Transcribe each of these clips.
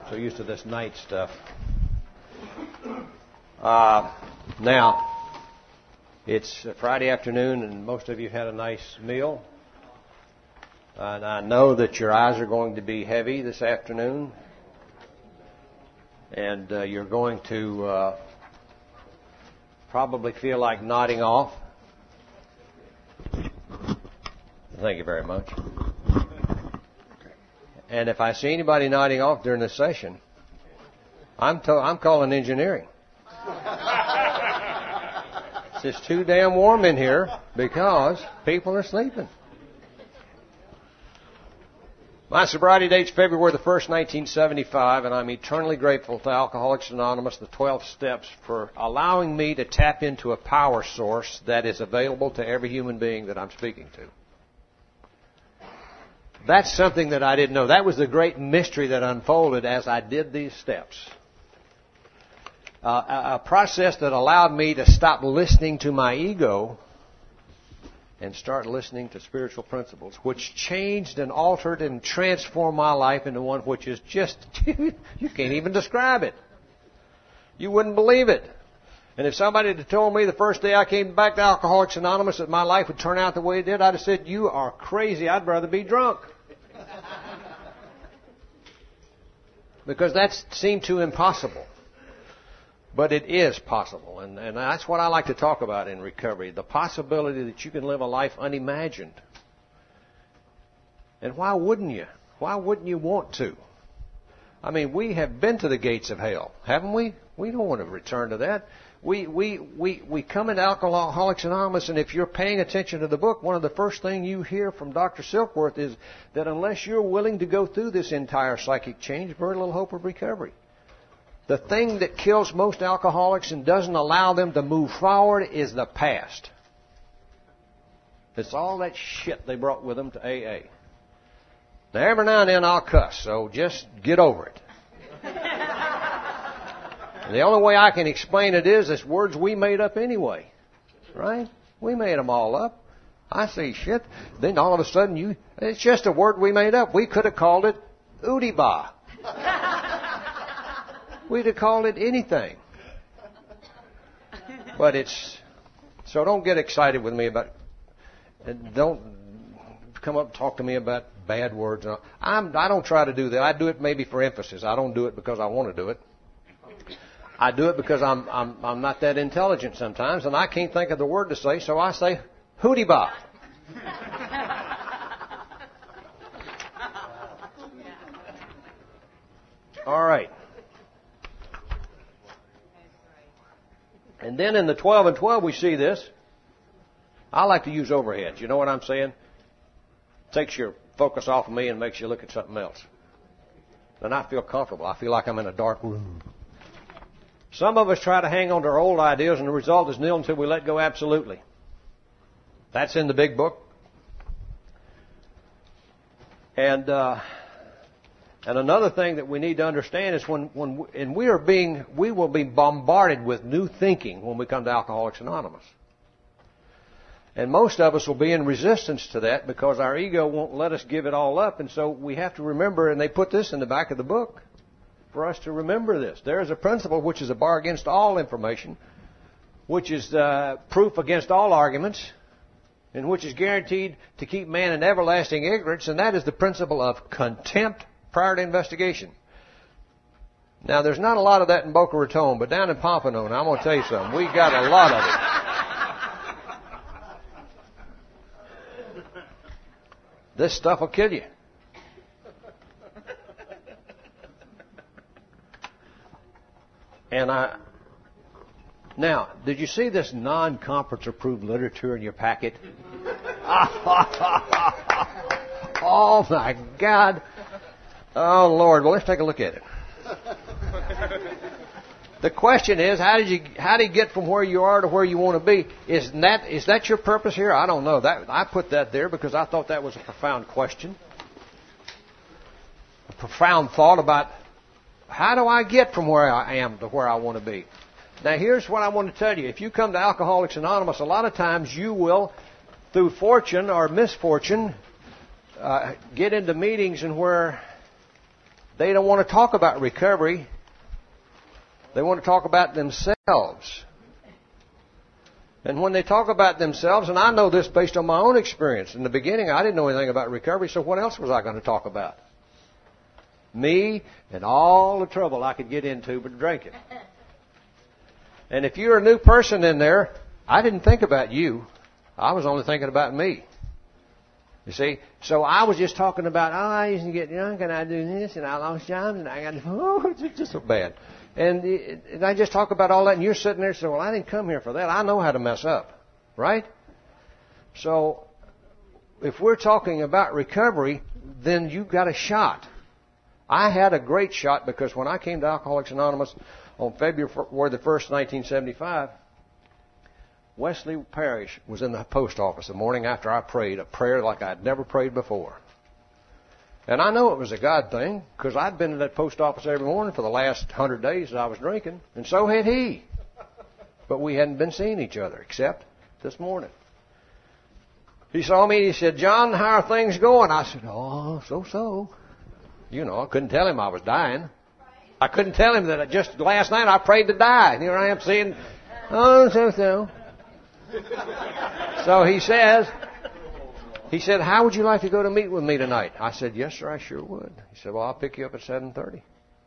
So used to this night stuff. Now, it's Friday afternoon, and most of you had a nice meal. And I know that your eyes are going to be heavy this afternoon. And you're going to probably feel like nodding off. Thank you very much. And if I see anybody nodding off during this session, I'm calling engineering. It's just too damn warm in here because people are sleeping. My sobriety date's February the 1st, 1975, and I'm eternally grateful to Alcoholics Anonymous, the 12 steps, for allowing me to tap into a power source that is available to every human being that I'm speaking to. That's something that I didn't know. That was the great mystery that unfolded as I did these steps. A process that allowed me to stop listening to my ego and start listening to spiritual principles, which changed and altered and transformed my life into one which is just, you can't even describe it. You wouldn't believe it. And if somebody had told me the first day I came back to Alcoholics Anonymous that my life would turn out the way it did, I'd have said, you are crazy. I'd rather be drunk. Because that seemed too impossible. But it is possible. And that's what I like to talk about in recovery. The possibility that you can live a life unimagined. And why wouldn't you? Why wouldn't you want to? I mean, we have been to the gates of hell, haven't we? We don't want to return to that. We come into Alcoholics Anonymous, and if you're paying attention to the book, one of the first things you hear from Dr. Silkworth is that unless you're willing to go through this entire psychic change, very little hope of recovery. The thing that kills most alcoholics and doesn't allow them to move forward is the past. It's all that shit they brought with them to AA. Now, every now and then I'll cuss, so just get over it. And the only way I can explain it is it's words we made up anyway. Right? We made them all up. I say shit. Then all of a sudden it's just a word we made up. We could have called it Oodie-Bah. We'd have called it anything. But so don't get excited with me about it. Don't come up and talk to me about bad words. I don't try to do that. I do it maybe for emphasis. I don't do it because I want to do it. I do it because I'm not that intelligent sometimes, and I can't think of the word to say, so I say Hootie-Bah. All right. And then in the 12 and 12 we see this. I like to use overheads. You know what I'm saying? Takes your focus off of me and makes you look at something else. Then I feel comfortable. I feel like I'm in a dark room. Some of us try to hang on to our old ideas, and the result is nil until we let go absolutely. That's in the big book. And another thing that we need to understand is we will be bombarded with new thinking when we come to Alcoholics Anonymous. And most of us will be in resistance to that because our ego won't let us give it all up. And so we have to remember, and they put this in the back of the book, for us to remember this. There is a principle which is a bar against all information, which is proof against all arguments, and which is guaranteed to keep man in everlasting ignorance, and that is the principle of contempt prior to investigation. Now, there's not a lot of that in Boca Raton, but down in Pompano, and I'm going to tell you something, we got a lot of it. This stuff will kill you. Now, did you see this non-conference approved literature in your packet? Oh my God. Oh Lord. Well, let's take a look at it. The question is, how do you get from where you are to where you want to be? Is that your purpose here? I don't know. I put that there because I thought that was a profound question. A profound thought about how do I get from where I am to where I want to be? Now, here's what I want to tell you. If you come to Alcoholics Anonymous, a lot of times you will, through fortune or misfortune, get into meetings and where They don't want to talk about recovery. They want to talk about themselves. And when they talk about themselves, and I know this based on my own experience. In the beginning, I didn't know anything about recovery, so what else was I going to talk about? Me and all the trouble I could get into with drinking. And if you're a new person in there, I didn't think about you. I was only thinking about me. You see? So I was just talking about, I used to get drunk and I do this and I lost jobs and I got, it's just so bad. And I just talk about all that and you're sitting there saying, well, I didn't come here for that. I know how to mess up. Right? So if we're talking about recovery, then you've got a shot. I had a great shot because when I came to Alcoholics Anonymous on February the 1st, 1975, Wesley Parrish was in the post office the morning after I prayed, a prayer like I'd never prayed before. And I know it was a God thing because I'd been in that post office every morning for the last 100 days that I was drinking, and so had he. But we hadn't been seeing each other except this morning. He saw me and he said, John, how are things going? I said, oh, so. You know, I couldn't tell him I was dying. I couldn't tell him that just last night I prayed to die. And here I am saying, oh, so. So he said, how would you like to go to meet with me tonight? I said, yes, sir, I sure would. He said, well, I'll pick you up at 7:30.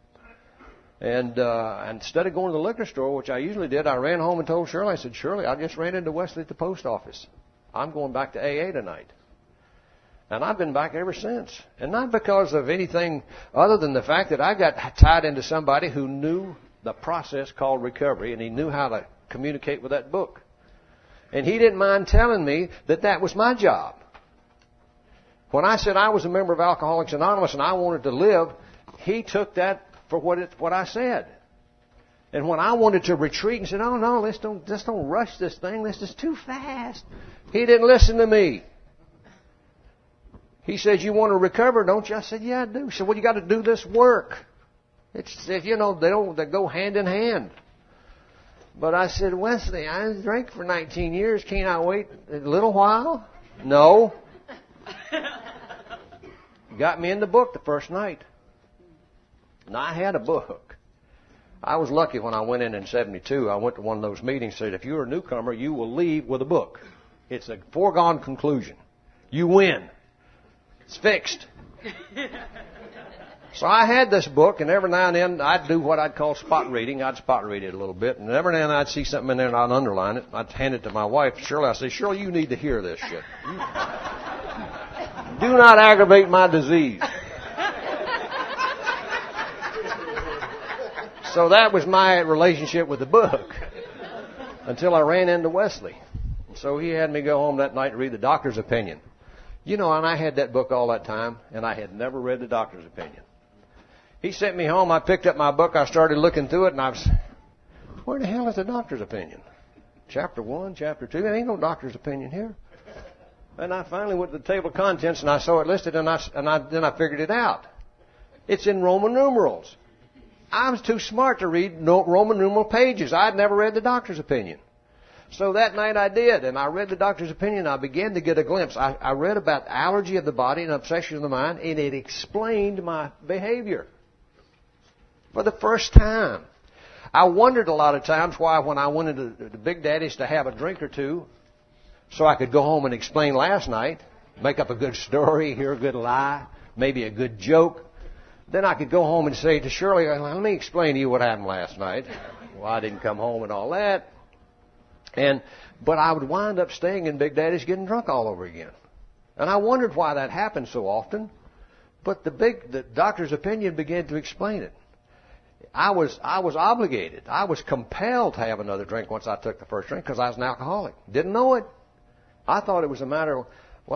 And instead of going to the liquor store, which I usually did, I ran home and told Shirley, I said, Shirley, I just ran into Wesley at the post office. I'm going back to AA tonight. And I've been back ever since. And not because of anything other than the fact that I got tied into somebody who knew the process called recovery, and he knew how to communicate with that book. And he didn't mind telling me that that was my job. When I said I was a member of Alcoholics Anonymous and I wanted to live, he took that for what I said. And when I wanted to retreat and said, oh no, let's don't rush this thing, this is too fast, he didn't listen to me. He said, you want to recover, don't you? I said, yeah, I do. He said, well, you got to do this work. They go hand in hand. But I said, Wesley, I drank for 19 years. Can't I wait a little while? No. Got me in the book the first night. Now, I had a book. I was lucky when I went in 72. I went to one of those meetings and said, if you're a newcomer, you will leave with a book. It's a foregone conclusion. You win. It's fixed. So I had this book, and every now and then I'd do what I'd call spot reading. I'd spot read it a little bit, and every now and then I'd see something in there and I'd underline it. I'd hand it to my wife, Shirley. I'd say, Shirley, you need to hear this shit. Do not aggravate my disease. So that was my relationship with the book until I ran into Wesley. So he had me go home that night and read the doctor's opinion. You know, and I had that book all that time, and I had never read the doctor's opinion. He sent me home. I picked up my book. I started looking through it, and I was, where the hell is the doctor's opinion? Chapter 1, Chapter 2. There ain't no doctor's opinion here. And I finally went to the table of contents, and I saw it listed, and then I figured it out. It's in Roman numerals. I was too smart to read Roman numeral pages. I'd never read the doctor's opinion. So that night I did, and I read the doctor's opinion. I began to get a glimpse. I read about allergy of the body and obsession of the mind, and it explained my behavior for the first time. I wondered a lot of times why when I went into the Big Daddy's to have a drink or two so I could go home and explain last night, make up a good story, hear a good lie, maybe a good joke. Then I could go home and say to Shirley, let me explain to you what happened last night. Well, I didn't come home and all that. But I would wind up staying in Big Daddy's getting drunk all over again. And I wondered why that happened so often. But the doctor's opinion began to explain it. I was obligated. I was compelled to have another drink once I took the first drink because I was an alcoholic. Didn't know it. I thought it was a matter of,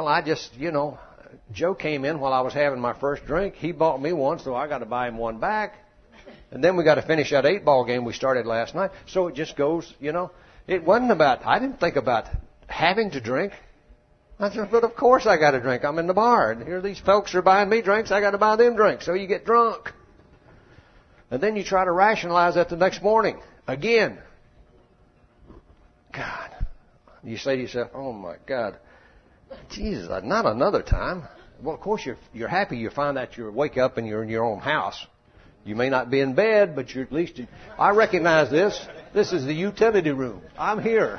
Joe came in while I was having my first drink. He bought me one, so I got to buy him one back. And then we got to finish that 8-ball game we started last night. So it just goes, It wasn't I didn't think about having to drink. I said, but of course I got to drink. I'm in the bar, and here these folks are buying me drinks. I got to buy them drinks. So you get drunk. And then you try to rationalize that the next morning. Again. God. You say to yourself, oh my God. Jesus, not another time. Well, of course, you're happy you find out you wake up and you're in your own house. You may not be in bed, but you're at least... I recognize this. This is the utility room. I'm here.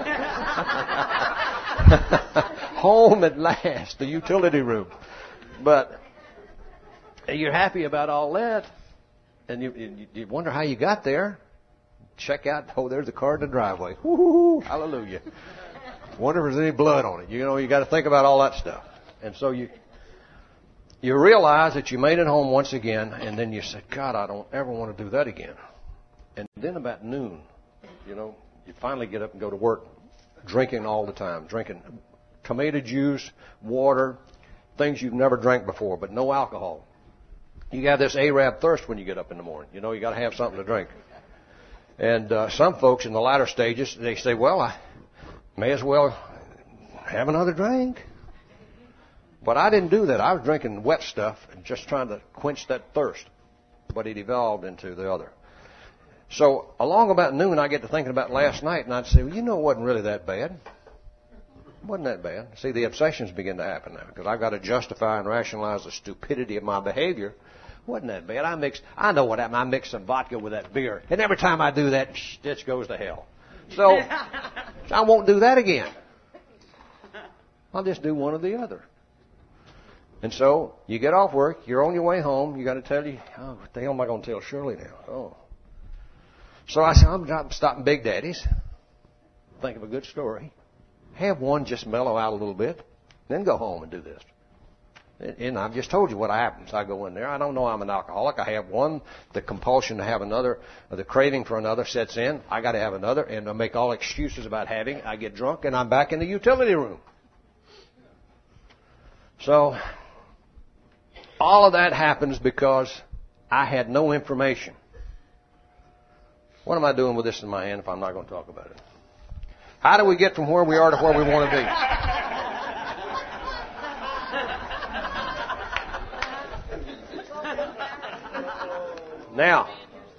Home at last, the utility room. But you're happy about all that, and you wonder how you got there. Check out, oh, there's a car in the driveway. Woo-hoo, hallelujah. Wonder if there's any blood on it. You know, you got to think about all that stuff. And so you realize that you made it home once again, and then you said, God, I don't ever want to do that again. And then about noon, you know, you finally get up and go to work, drinking all the time, drinking tomato juice, water, things you've never drank before, but no alcohol. You got this Arab thirst when you get up in the morning. You know, you got to have something to drink. And some folks in the latter stages, they say, well, I may as well have another drink. But I didn't do that. I was drinking wet stuff and just trying to quench that thirst. But it evolved into the other. So along about noon, I get to thinking about last night, and I'd say, well, you know, it wasn't really that bad. It wasn't that bad. See, the obsessions begin to happen now, because I've got to justify and rationalize the stupidity of my behavior. It wasn't that bad. I know what happened. I mixed some vodka with that beer. And every time I do that, it goes to hell. So I won't do that again. I'll just do one or the other. And so you get off work, you're on your way home, you got to tell you, oh, what the hell am I going to tell Shirley now? Oh. So I said, I'm stopping Big Daddy's. Think of a good story. Have one just mellow out a little bit, then go home and do this. And I've just told you what happens. I go in there. I don't know I'm an alcoholic. I have one. The compulsion to have another, the craving for another sets in. I got to have another, and I make all excuses about having. I get drunk, and I'm back in the utility room. So all of that happens because I had no information. What am I doing with this in my hand if I'm not going to talk about it? How do we get from where we are to where we want to be? Now,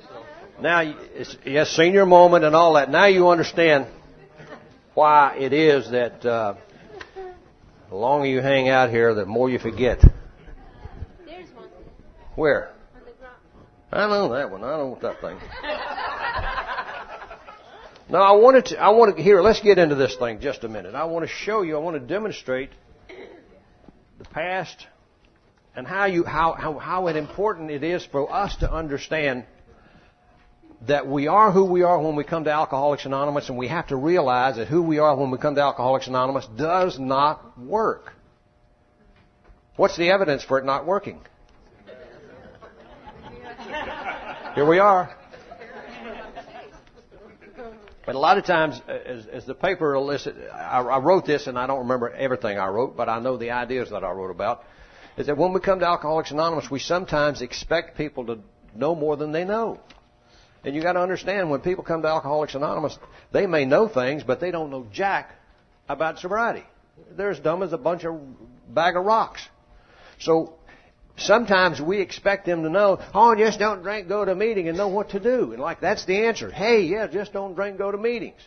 yes, senior moment and all that. Now you understand why it is that the longer you hang out here, the more you forget. There's one. Where? On the ground. I know that one. I know that thing. Now I want to here. Let's get into this thing just a minute. I want to show you. I want to demonstrate the past and how important it is for us to understand that we are who we are when we come to Alcoholics Anonymous, and we have to realize that who we are when we come to Alcoholics Anonymous does not work. What's the evidence for it not working? Here we are. But a lot of times, as the paper elicits, I wrote this, and I don't remember everything I wrote, but I know the ideas that I wrote about, is that when we come to Alcoholics Anonymous, we sometimes expect people to know more than they know. And you got to understand, when people come to Alcoholics Anonymous, they may know things, but they don't know jack about sobriety. They're as dumb as a bag of rocks. So sometimes we expect them to know, oh, just don't drink, go to a meeting, and know what to do. And like, that's the answer. Hey, yeah, just don't drink, go to meetings.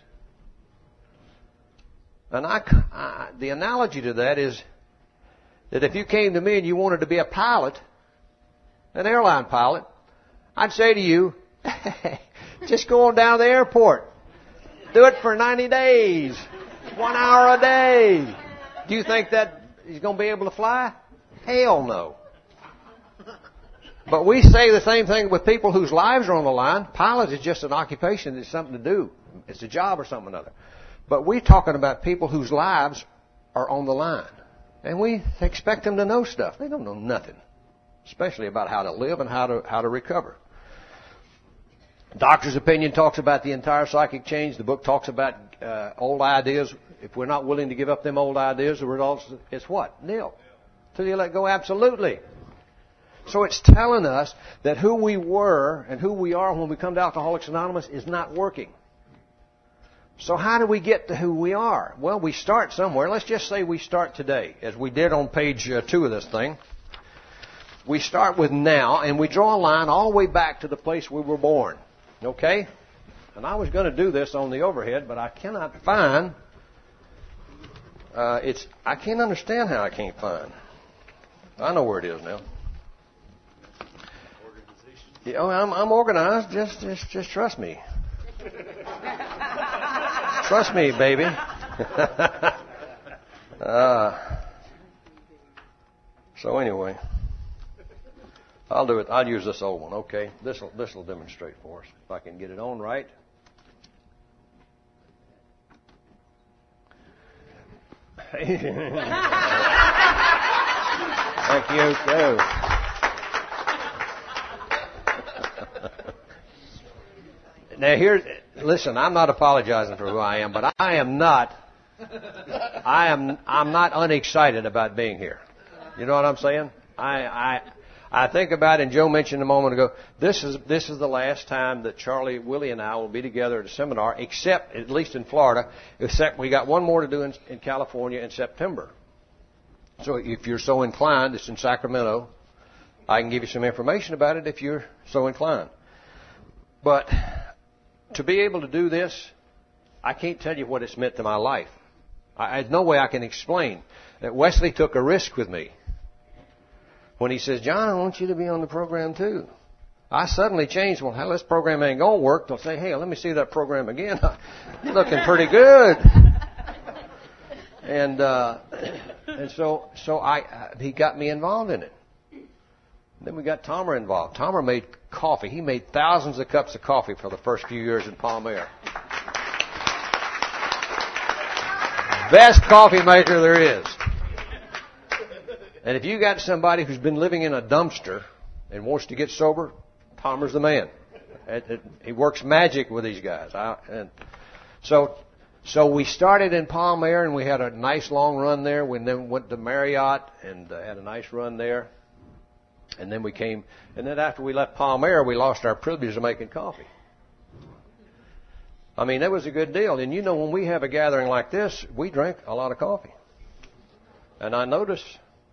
And the analogy to that is that if you came to me and you wanted to be a pilot, an airline pilot, I'd say to you, just go on down to the airport. Do it for 90 days. 1 hour a day. Do you think that he's going to be able to fly? Hell no. But we say the same thing with people whose lives are on the line. Pilot is just an occupation. It's something to do. It's a job or something or another. But we're talking about people whose lives are on the line. And we expect them to know stuff. They don't know nothing, especially about how to live and how to recover. Doctor's opinion talks about the entire psychic change. The book talks about old ideas. If we're not willing to give up them old ideas, the results is what? Nil. Till you let go, absolutely. So it's telling us that who we were and who we are when we come to Alcoholics Anonymous is not working. So how do we get to who we are? Well, we start somewhere. Let's just say we start today, as we did on page 2 of this thing. We start with now, and we draw a line all the way back to the place we were born. Okay? And I was going to do this on the overhead, but I cannot find... I can't understand how I can't find. I know where it is now. Yeah, I'm organized. Just trust me. Trust me, baby. So anyway, I'll do it. I'll use this old one. Okay, this will demonstrate for us if I can get it on right. Thank you. Too. Now listen, I'm not apologizing for who I am, but I'm not unexcited about being here. You know what I'm saying? I think about it, and Joe mentioned a moment ago, this is the last time that Charlie, Willie, and I will be together at a seminar, except, at least in Florida, except we got one more to do in California in September. So if you're so inclined, it's in Sacramento. I can give you some information about it if you're so inclined. But to be able to do this, I can't tell you what it's meant to my life. There's no way I can explain that Wesley took a risk with me. When he says, John, I want you to be on the program too. I suddenly changed. Well, hell, this program ain't going to work. They'll say, hey, let me see that program again. Looking pretty good. And so he got me involved in it. Then we got Tomer involved. Tomer made coffee. He made thousands of cups of coffee for the first few years in Palm Air. Best coffee maker there is. And if you got somebody who's been living in a dumpster and wants to get sober, Tomer's the man. He works magic with these guys. So we started in Palm Air, and we had a nice long run there. We then went to Marriott and had a nice run there. And then after we left Palm Air, we lost our privilege of making coffee. I mean, that was a good deal. And you know, when we have a gathering like this, we drink a lot of coffee. And notice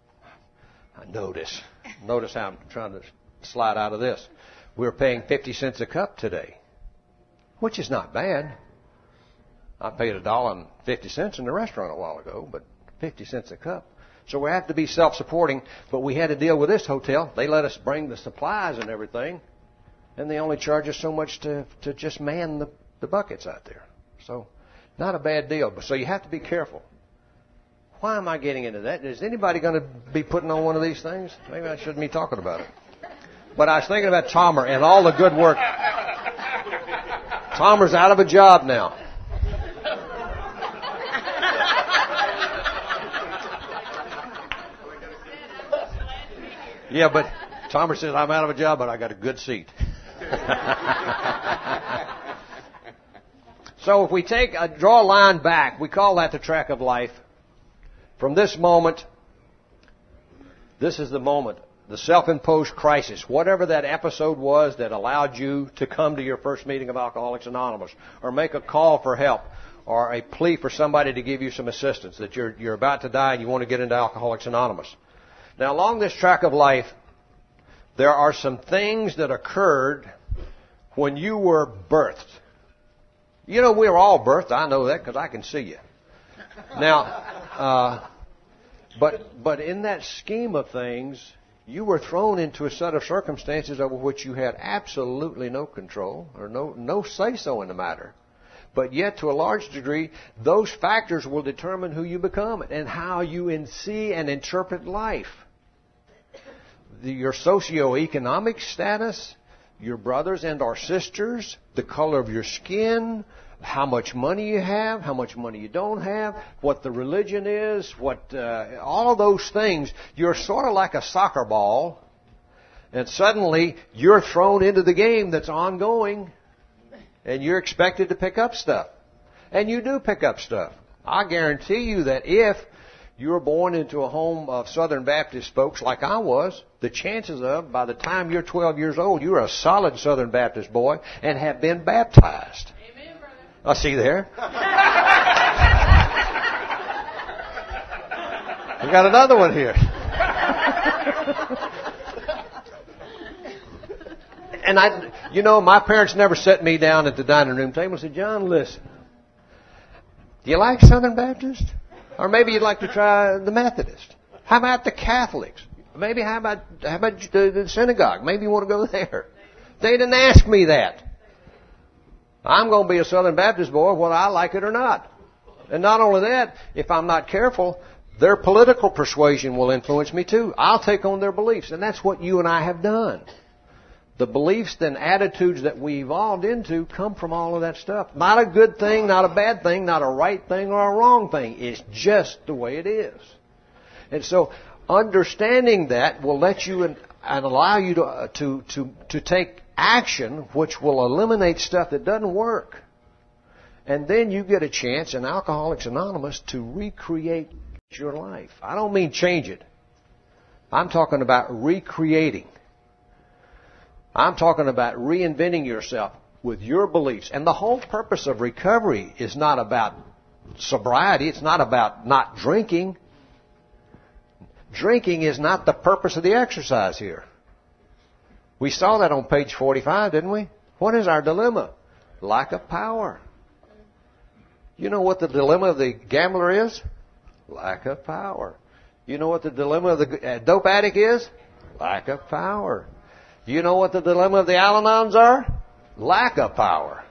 how I'm trying to slide out of this. We're paying 50 cents a cup today, which is not bad. I paid $1.50 in the restaurant a while ago, but 50 cents a cup. So we have to be self-supporting, but we had to deal with this hotel. They let us bring the supplies and everything, and they only charge us so much to just man the buckets out there. So not a bad deal, but so you have to be careful. Why am I getting into that? Is anybody going to be putting on one of these things? Maybe I shouldn't be talking about it. But I was thinking about Tomer and all the good work. Tomer's out of a job now. Yeah, but Tomer says, I'm out of a job, but I got a good seat. So if we draw a line back, we call that the track of life. From this moment, this is the moment, the self-imposed crisis, whatever that episode was that allowed you to come to your first meeting of Alcoholics Anonymous, or make a call for help, or a plea for somebody to give you some assistance, that you're about to die and you want to get into Alcoholics Anonymous. Now, along this track of life, there are some things that occurred when you were birthed. You know, we were all birthed. I know that because I can see you. Now, but in that scheme of things, you were thrown into a set of circumstances over which you had absolutely no control or no say-so in the matter. But yet, to a large degree, those factors will determine who you become and how you see and interpret life. Your socioeconomic status, your brothers and or sisters, the color of your skin, how much money you have, how much money you don't have, what the religion is, all of those things. You're sort of like a soccer ball, and suddenly you're thrown into the game that's ongoing, and you're expected to pick up stuff. And you do pick up stuff. I guarantee you that if you were born into a home of Southern Baptist folks like I was, the chances of, by the time you're 12 years old, you're a solid Southern Baptist boy and have been baptized. Amen, brother. I see there. We got another one here. And my parents never set me down at the dining room table and said, John, listen, do you like Southern Baptist? Or maybe you'd like to try the Methodist. How about the Catholics? Maybe how about the synagogue? Maybe you want to go there. They didn't ask me that. I'm going to be a Southern Baptist boy whether I like it or not. And not only that, if I'm not careful, their political persuasion will influence me too. I'll take on their beliefs. And that's what you and I have done. The beliefs and attitudes that we evolved into come from all of that stuff. Not a good thing, not a bad thing, not a right thing or a wrong thing. It's just the way it is. And so understanding that will let you and allow you to take action which will eliminate stuff that doesn't work. And then you get a chance in Alcoholics Anonymous to recreate your life. I don't mean change it. I'm talking about recreating. I'm talking about reinventing yourself with your beliefs. And the whole purpose of recovery is not about sobriety. It's not about not drinking. Drinking is not the purpose of the exercise here. We saw that on page 45, didn't we? What is our dilemma? Lack of power. You know what the dilemma of the gambler is? Lack of power. You know what the dilemma of the dope addict is? Lack of power. You know what the dilemma of the Al-Anons are? Lack of power.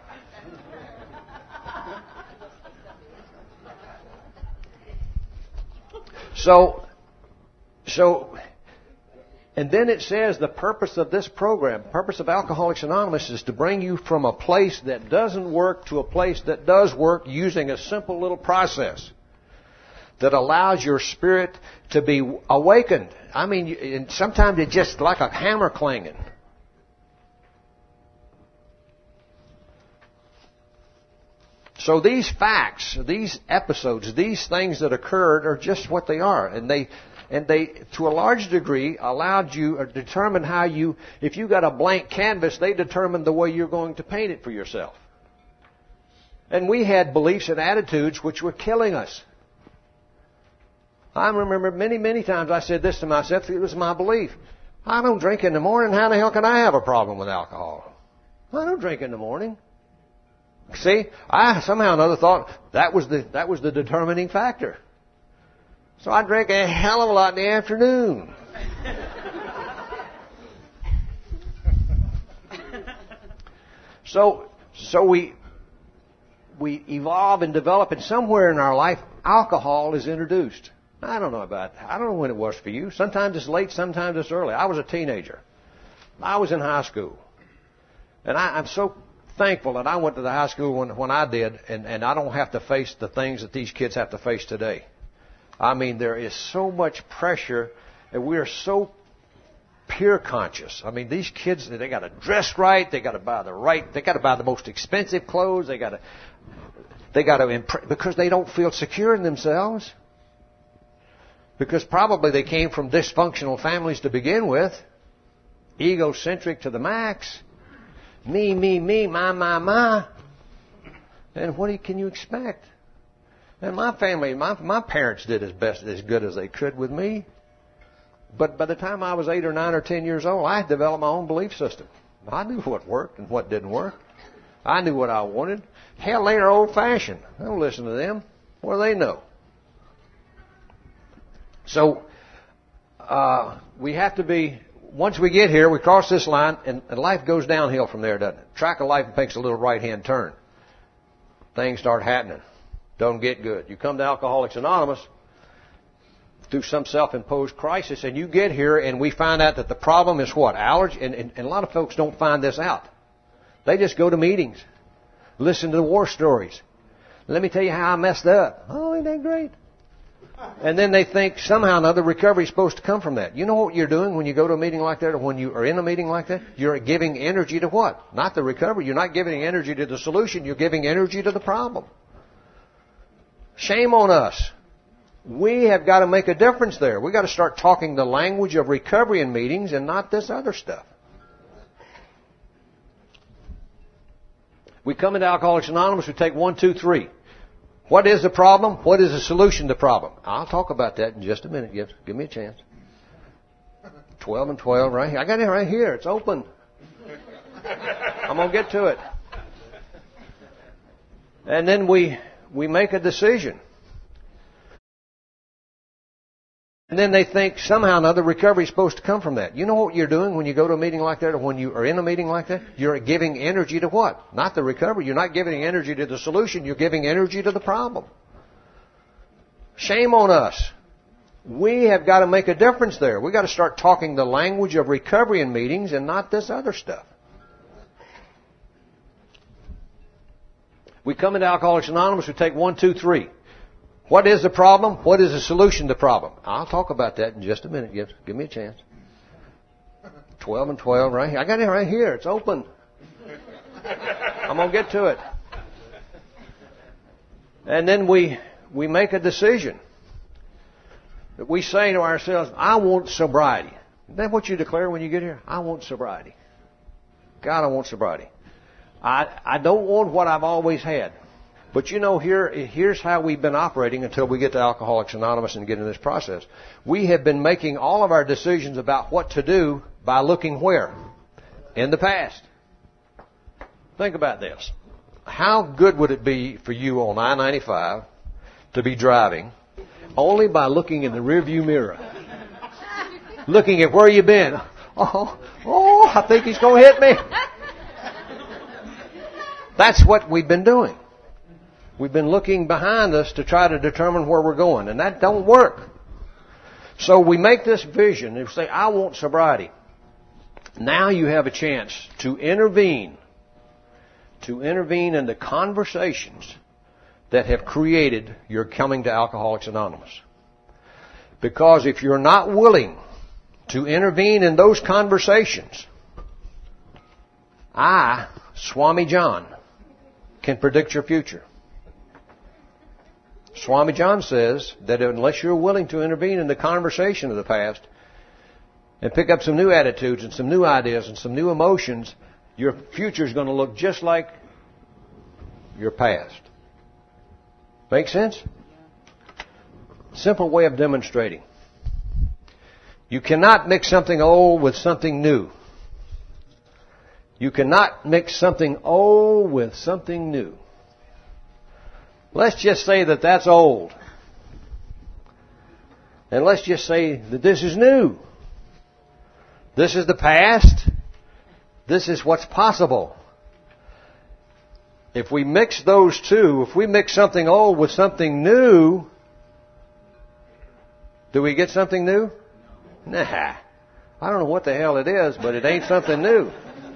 So, and then it says the purpose of this program, purpose of Alcoholics Anonymous is to bring you from a place that doesn't work to a place that does work using a simple little process that allows your spirit to be awakened. I mean, and sometimes it's just like a hammer clanging. So these facts, these episodes, these things that occurred are just what they are. And they, to a large degree, allowed you or determined how you, if you got a blank canvas, they determined the way you're going to paint it for yourself. And we had beliefs and attitudes which were killing us. I remember many times I said this to myself, it was my belief. I don't drink in the morning, how the hell can I have a problem with alcohol? I don't drink in the morning. See, I somehow or another thought that was the determining factor. So I drank a hell of a lot in the afternoon. So we evolve and develop, and somewhere in our life, alcohol is introduced. I don't know when it was for you. Sometimes it's late, sometimes it's early. I was a teenager. I was in high school. And I'm so thankful that I went to the high school when I did, and I don't have to face the things that these kids have to face today. I mean, there is so much pressure, and we are so peer conscious. I mean, these kids, they got to dress right, they got to buy the most expensive clothes, they got to because they don't feel secure in themselves. Because probably they came from dysfunctional families to begin with, egocentric to the max. Me, my. And what can you expect? And my family, my parents did as good as they could with me. But by the time I was 8 or 9 or 10 years old, I had developed my own belief system. I knew what worked and what didn't work. I knew what I wanted. Hell, they are old-fashioned. I don't listen to them. What do they know? So, we have to be, once we get here, we cross this line, and life goes downhill from there, doesn't it? Track of life makes a little right-hand turn. Things start happening. Don't get good. You come to Alcoholics Anonymous through some self-imposed crisis, and you get here, and we find out that the problem is what? Allergy. And a lot of folks don't find this out. They just go to meetings, listen to the war stories. Let me tell you how I messed up. Oh, ain't that great? And then they think somehow or another recovery is supposed to come from that. You know what you're doing when you go to a meeting like that, or when you are in a meeting like that? You're giving energy to what? Not the recovery. You're not giving energy to the solution. You're giving energy to the problem. Shame on us. We have got to make a difference there. We've got to start talking the language of recovery in meetings and not this other stuff. We come into Alcoholics Anonymous, we take 1, 2, 3. What is the problem? What is the solution to the problem? I'll talk about that in just a minute. Give me a chance. 12 and 12 right here. I got it right here. It's open. I'm going to get to it. And then we make a decision. And then they think somehow or another recovery is supposed to come from that. You know what you're doing when you go to a meeting like that, or when you are in a meeting like that? You're giving energy to what? Not the recovery. You're not giving energy to the solution. You're giving energy to the problem. Shame on us. We have got to make a difference there. We've got to start talking the language of recovery in meetings and not this other stuff. We come into Alcoholics Anonymous, we take 1, 2, 3. What is the problem? What is the solution to the problem? I'll talk about that in just a minute. Give me a chance. 12 and 12 right here. I got it right here. It's open. I'm going to get to it. And then we make a decision. That we say to ourselves, I want sobriety. Isn't that what you declare when you get here? I want sobriety. God, I want sobriety. I don't want what I've always had. But you know, here's how we've been operating until we get to Alcoholics Anonymous and get in this process. We have been making all of our decisions about what to do by looking where? In the past. Think about this. How good would it be for you on I-95 to be driving only by looking in the rearview mirror? Looking at where you've been. Oh, I think he's going to hit me. That's what we've been doing. We've been looking behind us to try to determine where we're going, and that don't work. So we make this vision and say, I want sobriety. Now you have a chance to intervene in the conversations that have created your coming to Alcoholics Anonymous. Because if you're not willing to intervene in those conversations, I, Swami John, can predict your future. Swami John says that unless you're willing to intervene in the conversation of the past and pick up some new attitudes and some new ideas and some new emotions, your future is going to look just like your past. Make sense? Simple way of demonstrating. You cannot mix something old with something new. You cannot mix something old with something new. Let's just say that that's old. And let's just say that this is new. This is the past. This is what's possible. If we mix those two, if we mix something old with something new, do we get something new? Nah. I don't know what the hell it is, but it ain't something new.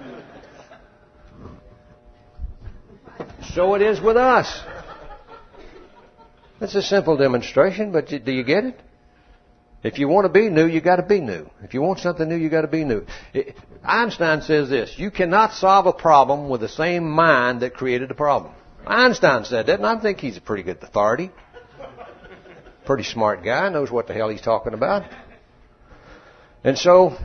So it is with us. It's a simple demonstration, but do you get it? If you want to be new, you got to be new. If you want something new, you got to be new. Einstein says this: you cannot solve a problem with the same mind that created the problem. Einstein said that, and I think he's a pretty good authority. Pretty smart guy, knows what the hell he's talking about. And so,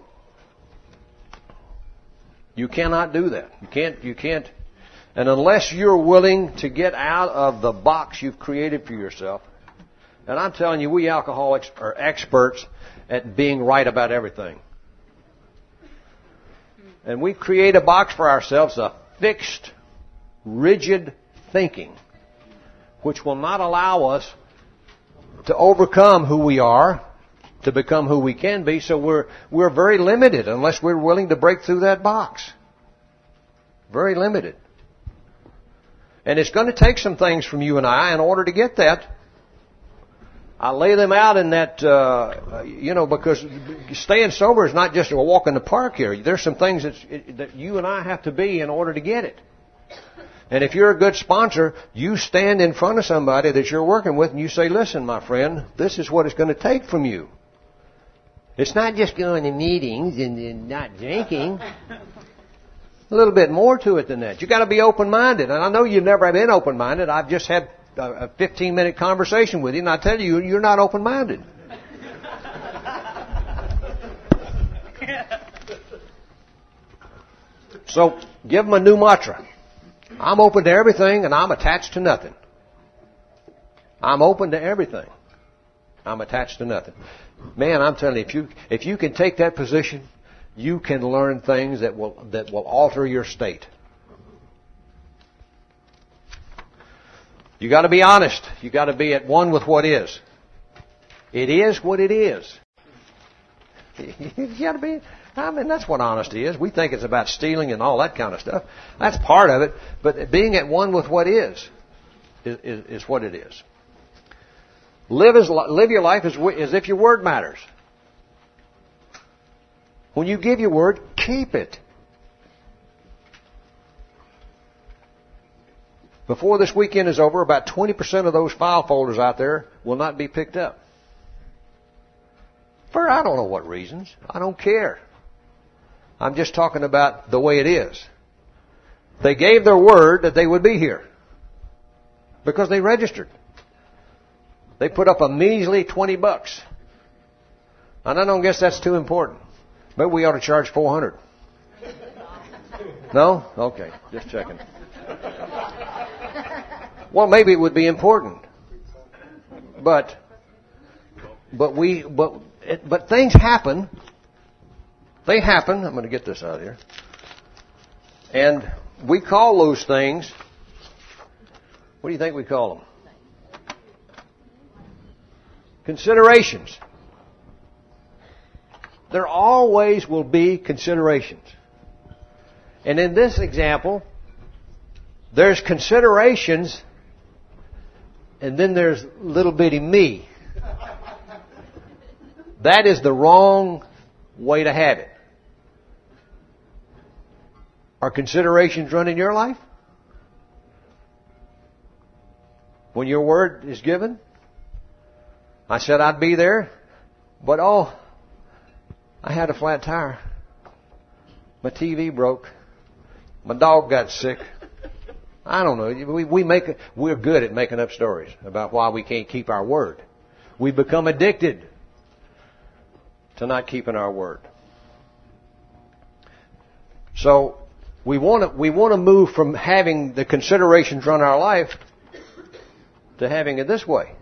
you cannot do that. You can't. And unless you're willing to get out of the box you've created for yourself, and I'm telling you, we alcoholics are experts at being right about everything. And we create a box for ourselves, a fixed, rigid thinking, which will not allow us to overcome who we are, to become who we can be. So we're very limited unless we're willing to break through that box. Very limited. And it's going to take some things from you and I in order to get that. I lay them out in that, because staying sober is not just a walk in the park here. There's some things that you and I have to be in order to get it. And if you're a good sponsor, you stand in front of somebody that you're working with and you say, listen, my friend, this is what it's going to take from you. It's not just going to meetings and not drinking. A little bit more to it than that. You've got to be open-minded. And I know you've never been open-minded. I've just had a 15-minute conversation with you, and I tell you, you're not open-minded. So, give them a new mantra. I'm open to everything, and I'm attached to nothing. I'm open to everything. I'm attached to nothing. Man, I'm telling you, if you can take that position, you can learn things that will alter your state. You got to be honest. You got to be at one with what is. It is what it is. You got to be. I mean, that's what honesty is. We think it's about stealing and all that kind of stuff. That's part of it. But being at one with what is what it is. Live your life as if your word matters. When you give your word, keep it. Before this weekend is over, about 20% of those file folders out there will not be picked up. For I don't know what reasons. I don't care. I'm just talking about the way it is. They gave their word that they would be here because they registered. They put up a measly $20. And I don't guess that's too important. But we ought to charge $400. No? Okay. Just checking. Well, maybe it would be important. But things happen. They happen. I'm going to get this out of here. And we call those things, what do you think we call them? Considerations. There always will be considerations. And in this example, there's considerations, and then there's little bitty me. That is the wrong way to have it. Are considerations run in your life? When your word is given? I said I'd be there, but I had a flat tire. My TV broke. My dog got sick. I don't know. We're good at making up stories about why we can't keep our word. We become addicted to not keeping our word. So we want to move from having the considerations run our life to having it this way.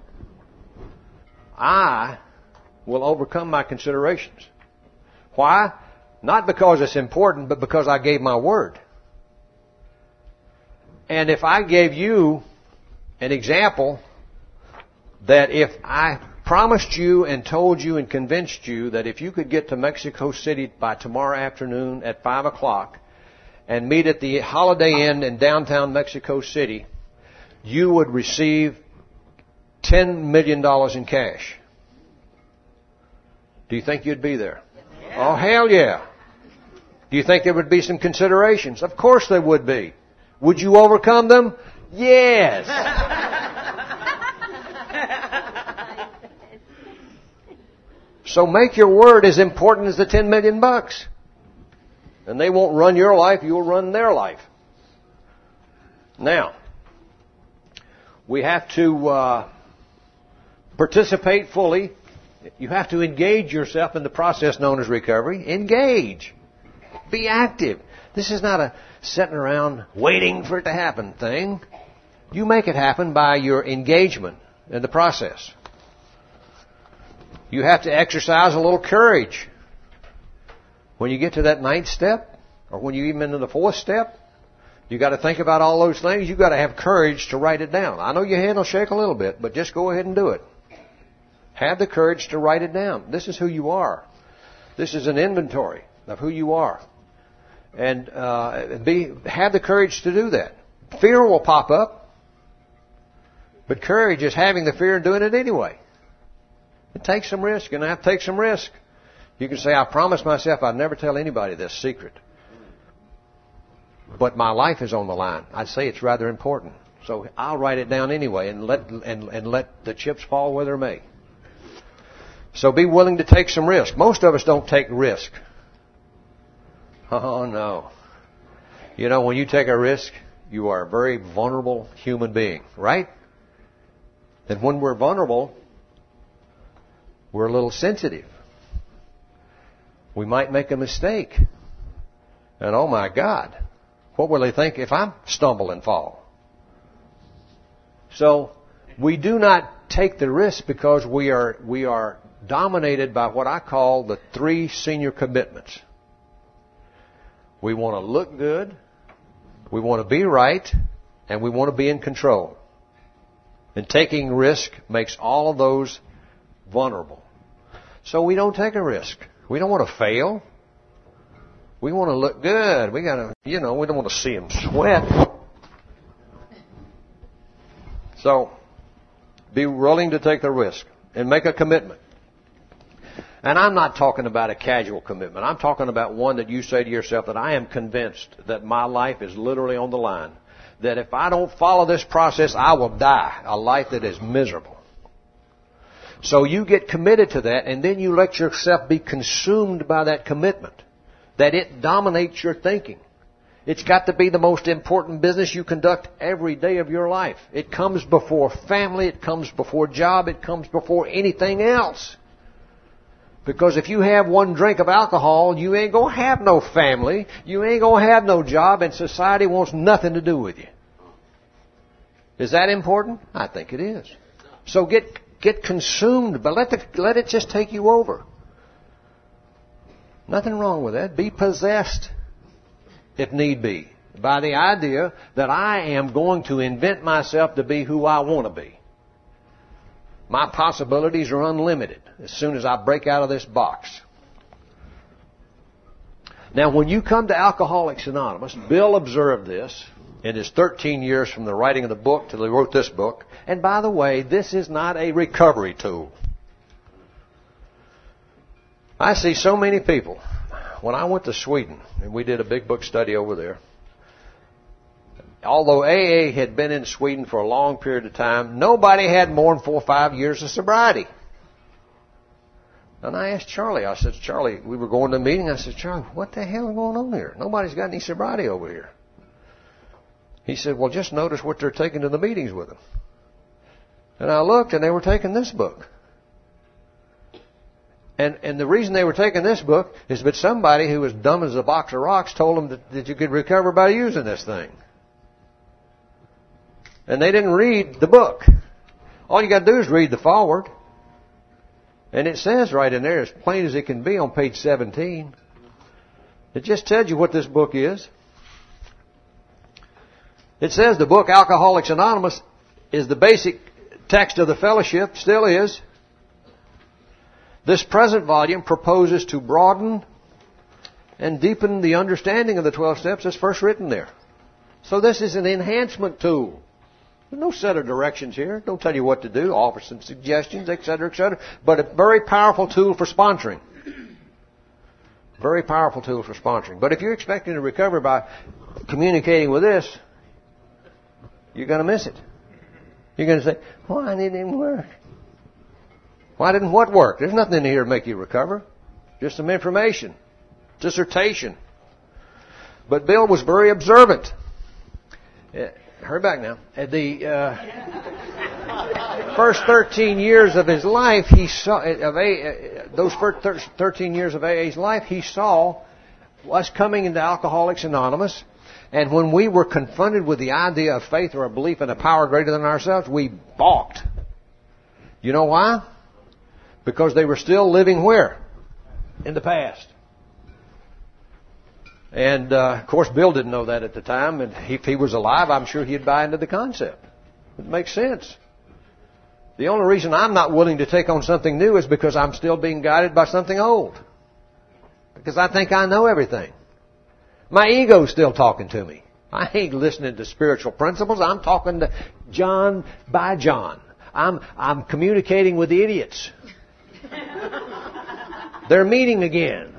I will overcome my considerations. Why? Not because it's important, but because I gave my word. And if I gave you an example that if I promised you and told you and convinced you that if you could get to Mexico City by tomorrow afternoon at 5 o'clock and meet at the Holiday Inn in downtown Mexico City, you would receive $10 million in cash. Do you think you'd be there? Yeah. Oh, hell yeah. Do you think there would be some considerations? Of course there would be. Would you overcome them? Yes. So make your word as important as the $10 million. And they won't run your life, you'll run their life. Now, we have to participate fully. You have to engage yourself in the process known as recovery. Engage. Be active. This is not a sitting around waiting for it to happen thing. You make it happen by your engagement in the process. You have to exercise a little courage. When you get to that 9th step, or when you even into the 4th step, you got to think about all those things. You got to have courage to write it down. I know your hand will shake a little bit, but just go ahead and do it. Have the courage to write it down. This is who you are. This is an inventory of who you are. And have the courage to do that. Fear will pop up, but courage is having the fear and doing it anyway. It takes some risk. You're going to have to take some risk. You can say, I promised myself I'd never tell anybody this secret. But my life is on the line. I'd say it's rather important. So I'll write it down anyway and let the chips fall where they may. So be willing to take some risk. Most of us don't take risk. Oh, no. You know, when you take a risk, you are a very vulnerable human being, right? And when we're vulnerable, we're a little sensitive. We might make a mistake. And oh my God, what will they think if I stumble and fall? So we do not take the risk because we are dominated by what I call the 3 senior commitments. We want to look good, we want to be right, and we want to be in control. And taking risk makes all of those vulnerable. So we don't take a risk. We don't want to fail. We want to look good. We don't want to see them sweat. So, be willing to take the risk and make a commitment. And I'm not talking about a casual commitment. I'm talking about one that you say to yourself that I am convinced that my life is literally on the line. That if I don't follow this process, I will die a life that is miserable. So you get committed to that, and then you let yourself be consumed by that commitment. That it dominates your thinking. It's got to be the most important business you conduct every day of your life. It comes before family, it comes before job, it comes before anything else. Because if you have one drink of alcohol, you ain't going to have no family, you ain't going to have no job, and society wants nothing to do with you. Is that important? I think it is. So get consumed, but let it just take you over. Nothing wrong with that. Be possessed, if need be, by the idea that I am going to invent myself to be who I want to be. My possibilities are unlimited as soon as I break out of this box. Now, when you come to Alcoholics Anonymous, Bill observed this in his 13 years from the writing of the book till he wrote this book. And by the way, this is not a recovery tool. I see so many people. When I went to Sweden, and we did a big book study over there, although AA had been in Sweden for a long period of time, nobody had more than 4 or 5 years of sobriety. And I asked Charlie, I said, Charlie, we were going to a meeting, I said, Charlie, what the hell is going on here? Nobody's got any sobriety over here. He said, well, just notice what they're taking to the meetings with them. And I looked, and they were taking this book. And the reason they were taking this book is that somebody who was dumb as a box of rocks told them that you could recover by using this thing. And they didn't read the book. All you got to do is read the foreword. And it says right in there, as plain as it can be on page 17. It just tells you what this book is. It says the book Alcoholics Anonymous is the basic text of the fellowship, still is. This present volume proposes to broaden and deepen the understanding of the 12 steps as first written there. So this is an enhancement tool. There's no set of directions here. Don't tell you what to do, offer some suggestions, etc., etc. But a very powerful tool for sponsoring. Very powerful tool for sponsoring. But if you're expecting to recover by communicating with this, you're going to miss it. You're going to say, why didn't it work? Why didn't what work? There's nothing in here to make you recover. Just some information. Dissertation. But Bill was very observant. Hurry back now. The first 13 years of his life, he saw those first 13 years of AA's life, he saw us coming into Alcoholics Anonymous. And when we were confronted with the idea of faith or a belief in a power greater than ourselves, we balked. You know why? Because they were still living where? In the past. And, of course, Bill didn't know that at the time. And if he was alive, I'm sure he'd buy into the concept. It makes sense. The only reason I'm not willing to take on something new is because I'm still being guided by something old. Because I think I know everything. My ego's still talking to me. I ain't listening to spiritual principles. I'm talking to John by John. I'm communicating with the idiots. They're meeting again.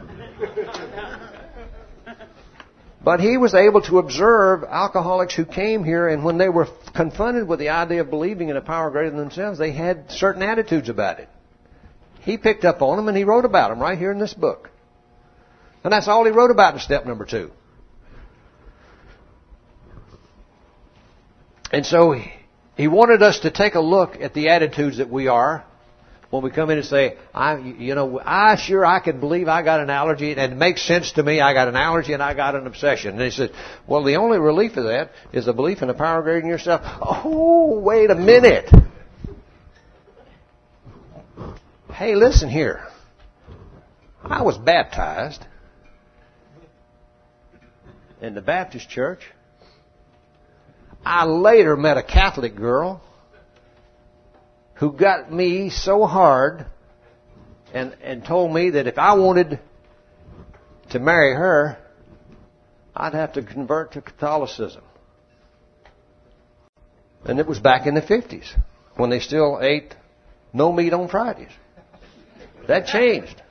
But he was able to observe alcoholics who came here, and when they were confronted with the idea of believing in a power greater than themselves, they had certain attitudes about it. He picked up on them, and he wrote about them right here in this book. And that's all he wrote about in step number 2. And so he wanted us to take a look at the attitudes that we are when we come in and say, I can believe I got an allergy, and it makes sense to me, I got an allergy and I got an obsession. And he said, well, the only relief of that is a belief in a power greater than yourself. Oh, wait a minute. Hey, listen here. I was baptized in the Baptist church. I later met a Catholic girl who got me so hard and told me that if I wanted to marry her, I'd have to convert to Catholicism. And it was back in the 50s when they still ate no meat on Fridays. That changed.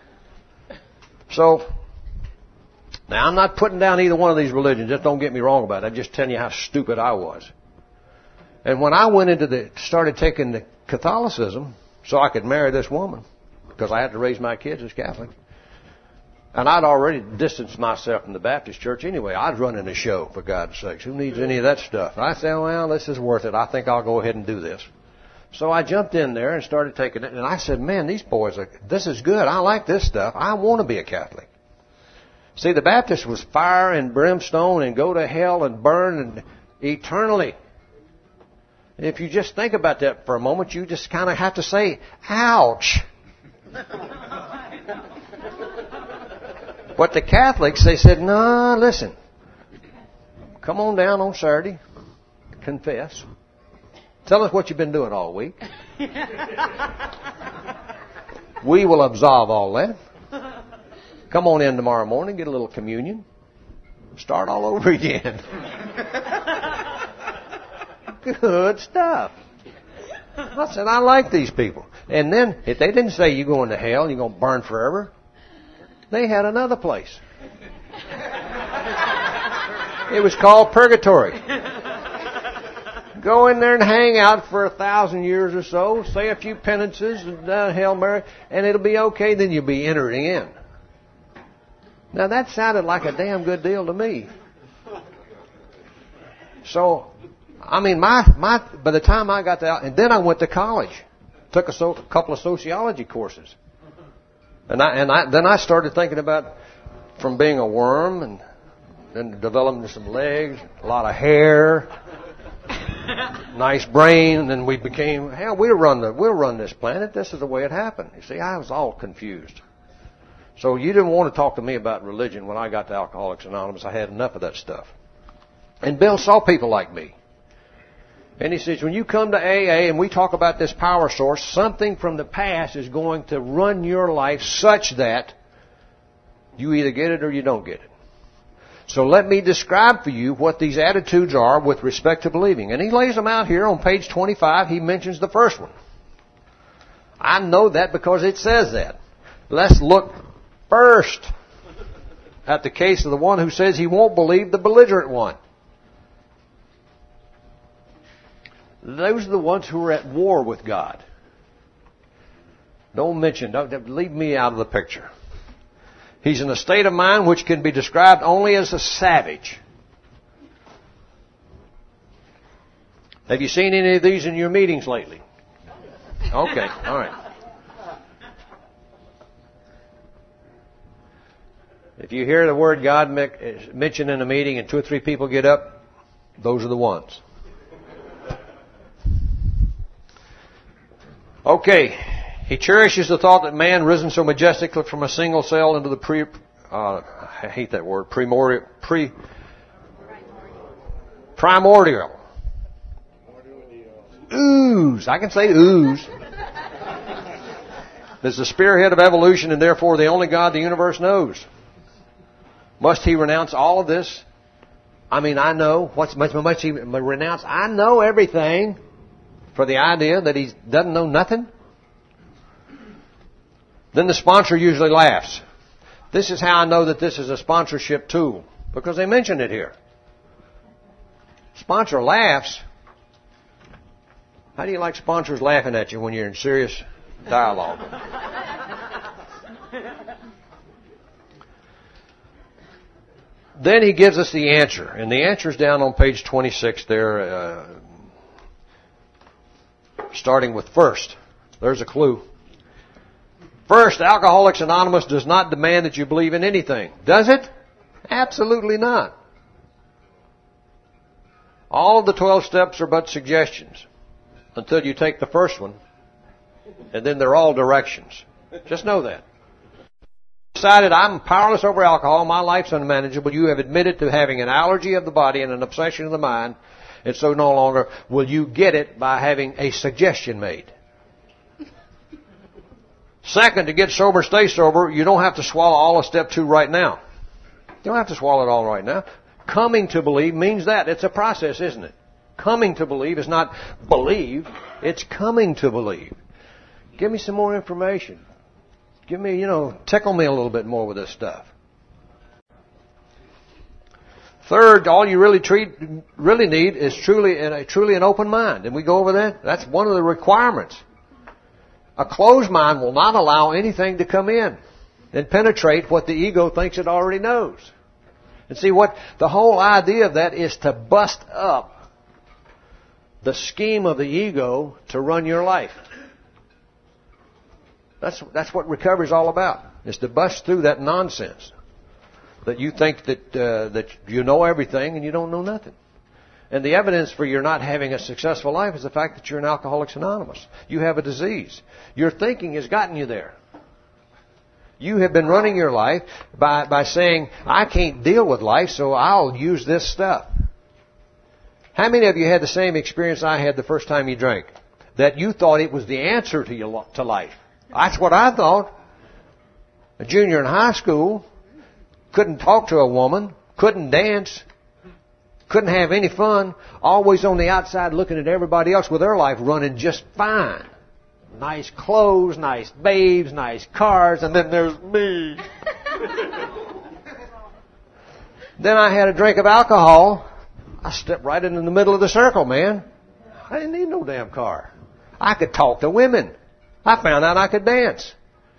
So, now I'm not putting down either one of these religions. Just don't get me wrong about it. I'm just telling you how stupid I was. And when I went started taking the Catholicism so I could marry this woman, because I had to raise my kids as Catholic, and I'd already distanced myself from the Baptist church anyway. I was running a show, for God's sakes. Who needs any of that stuff? And I said, well, this is worth it. I think I'll go ahead and do this. So I jumped in there and started taking it. And I said, man, these boys, this is good. I like this stuff. I want to be a Catholic. See, the Baptist was fire and brimstone and go to hell and burn and eternally. And if you just think about that for a moment, you just kind of have to say, ouch. But the Catholics, they said, no, listen. Come on down on Saturday. Confess. Tell us what you've been doing all week. We will absolve all that. Come on in tomorrow morning, get a little communion. Start all over again. Good stuff. I said, I like these people. And then, if they didn't say you're going to hell, you're going to burn forever, they had another place. It was called purgatory. Go in there and hang out for 1,000 years or so, say a few penances, and Hail Mary, and it'll be okay, then you'll be entering in. Now that sounded like a damn good deal to me. So, I mean, by the time I got to, and then I went to college, took a couple of sociology courses. And then I started thinking about from being a worm and then developing some legs, a lot of hair, nice brain, and then we became, hell, we'll run this planet. This is the way it happened. You see, I was all confused. So you didn't want to talk to me about religion when I got to Alcoholics Anonymous. I had enough of that stuff. And Bill saw people like me. And he says, when you come to AA and we talk about this power source, something from the past is going to run your life such that you either get it or you don't get it. So let me describe for you what these attitudes are with respect to believing. And he lays them out here on page 25. He mentions the first one. I know that because it says that. Let's look first at the case of the one who says he won't believe the belligerent one. Those are the ones who are at war with God. Don't leave me out of the picture. He's in a state of mind which can be described only as a savage. Have you seen any of these in your meetings lately? Okay, all right. If you hear the word God mentioned in a meeting and 2 or 3 people get up, those are the ones. Okay. He cherishes the thought that man, risen so majestically from a single cell into the I hate that word, primordial. Ooze. I can say ooze. Is the spearhead of evolution and therefore the only God the universe knows. Must he renounce all of this? I mean, I know. Must he renounce? I know everything for the idea that he doesn't know nothing? Then the sponsor usually laughs. This is how I know that this is a sponsorship tool, because they mention it here. Sponsor laughs. How do you like sponsors laughing at you when you're in serious dialogue? Then he gives us the answer, and the answer is down on page 26 there, starting with first. There's a clue. First, Alcoholics Anonymous does not demand that you believe in anything. Does it? Absolutely not. All of the 12 steps are but suggestions until you take the first one, and then they're all directions. Just know that. Decided I'm powerless over alcohol, my life's unmanageable. You have admitted to having an allergy of the body and an obsession of the mind, and so no longer will you get it by having a suggestion made. Second, to get sober, stay sober, you don't have to swallow all of step 2 right now. You don't have to swallow it all right now. Coming to believe means that. It's a process, isn't it? Coming to believe is not believe. It's coming to believe. Give me some more information. Give me, tickle me a little bit more with this stuff. Third, all you really need is truly an open mind. And we go over that? That's one of the requirements. A closed mind will not allow anything to come in and penetrate what the ego thinks it already knows. And see, what the whole idea of that is to bust up the scheme of the ego to run your life. That's what recovery is all about. Is to bust through that nonsense that you think that you know everything and you don't know nothing. And the evidence for your not having a successful life is the fact that you're in Alcoholics Anonymous. You have a disease. Your thinking has gotten you there. You have been running your life by saying, I can't deal with life, so I'll use this stuff. How many of you had the same experience I had the first time you drank? That you thought it was the answer to life. That's what I thought. A junior in high school, couldn't talk to a woman, couldn't dance, couldn't have any fun, always on the outside looking at everybody else with their life running just fine. Nice clothes, nice babes, nice cars, and then there's me. Then I had a drink of alcohol. I stepped right into the middle of the circle, man. I didn't need no damn car. I could talk to women. I found out I could dance.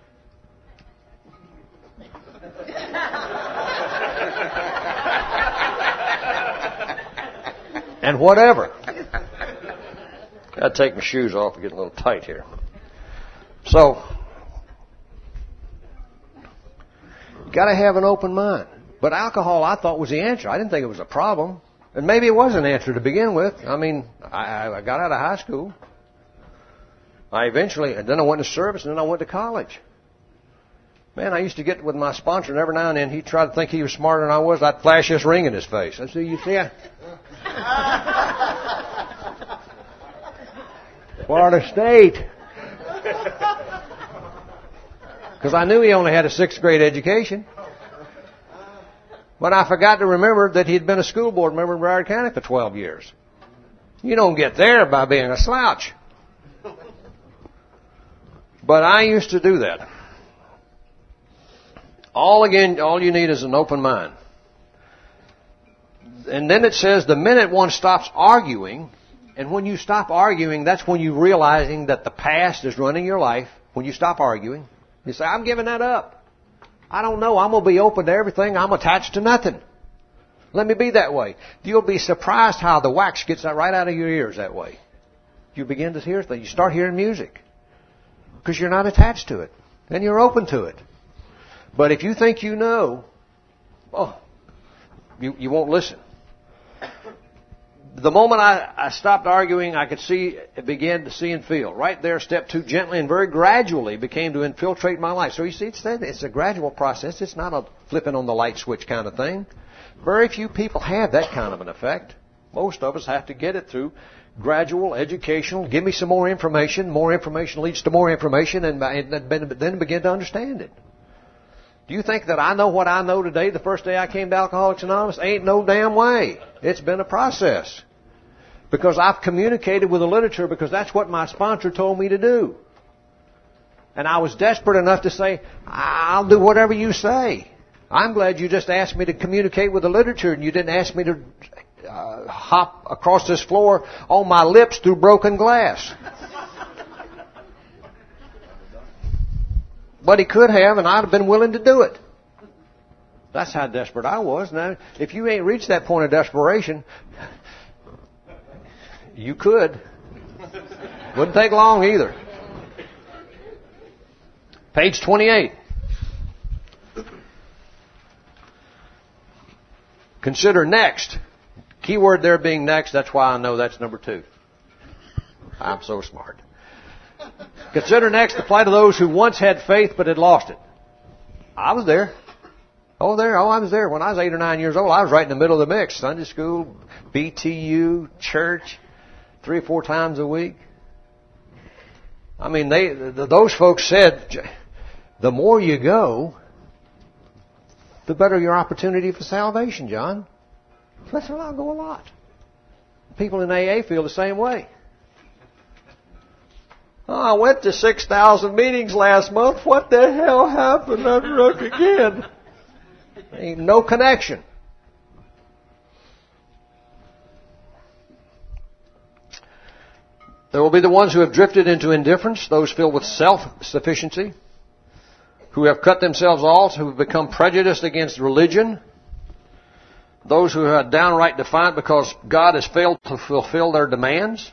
And whatever. Got to take my shoes off. I'm getting a little tight here. So, got to have an open mind. But alcohol, I thought, was the answer. I didn't think it was a problem. And maybe it was an answer to begin with. I mean, I got out of high school. And then I went to service, and then I went to college. Man, I used to get with my sponsor, and every now and then he'd try to think he was smarter than I was. I'd flash this ring in his face. I'd say, you see, Florida State. Because I knew he only had a 6th grade education. But I forgot to remember that he'd been a school board member in Broward County for 12 years. You don't get there by being a slouch. But I used to do that. All you need is an open mind. And then it says the minute one stops arguing, and when you stop arguing, that's when you're realizing that the past is running your life. When you stop arguing, you say, I'm giving that up. I don't know. I'm going to be open to everything. I'm attached to nothing. Let me be that way. You'll be surprised how the wax gets right out of your ears that way. You begin to hear things. You start hearing music. Because you're not attached to it. And you're open to it. But if you think you know, you won't listen. The moment I stopped arguing, I could began to see and feel. Right there, step 2, gently and very gradually began to infiltrate my life. So you see, it's a gradual process. It's not a flipping on the light switch kind of thing. Very few people have that kind of an effect. Most of us have to get it through gradual, educational, give me some more information. More information leads to more information, and then begin to understand it. Do you think that I know what I know today the first day I came to Alcoholics Anonymous? Ain't no damn way. It's been a process. Because I've communicated with the literature because that's what my sponsor told me to do. And I was desperate enough to say, I'll do whatever you say. I'm glad you just asked me to communicate with the literature and you didn't ask me to hop across this floor on my lips through broken glass. But he could have, and I'd have been willing to do it. That's how desperate I was. Now, if you ain't reached that point of desperation, you could. Wouldn't take long either. Page 28. Consider next. Keyword there being next, that's why I know that's number 2. I'm so smart. Consider next the plight of those who once had faith but had lost it. I was there. I was there. When I was 8 or 9 years old, I was right in the middle of the mix. Sunday school, BTU, church, 3 or 4 times a week. I mean, those folks said, the more you go, the better your opportunity for salvation, John. That's why I'll go a lot. People in AA feel the same way. Oh, I went to 6,000 meetings last month. What the hell happened? I'm drunk again. Ain't no connection. There will be the ones who have drifted into indifference, those filled with self-sufficiency, who have cut themselves off, who have become prejudiced against religion, those who are downright defiant because God has failed to fulfill their demands.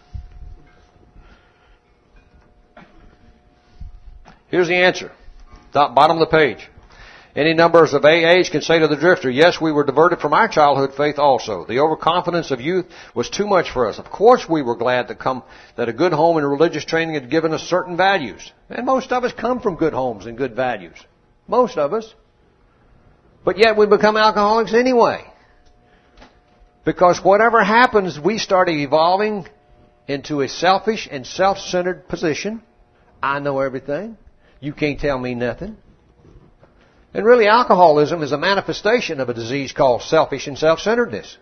Here's the answer. Bottom of the page. Any numbers of AAs can say to the drifter, yes, we were diverted from our childhood faith also. The overconfidence of youth was too much for us. Of course we were glad that a good home and religious training had given us certain values. And most of us come from good homes and good values. Most of us. But yet we become alcoholics anyway. Because whatever happens, we start evolving into a selfish and self-centered position. I know everything. You can't tell me nothing. And really, alcoholism is a manifestation of a disease called selfish and self-centeredness.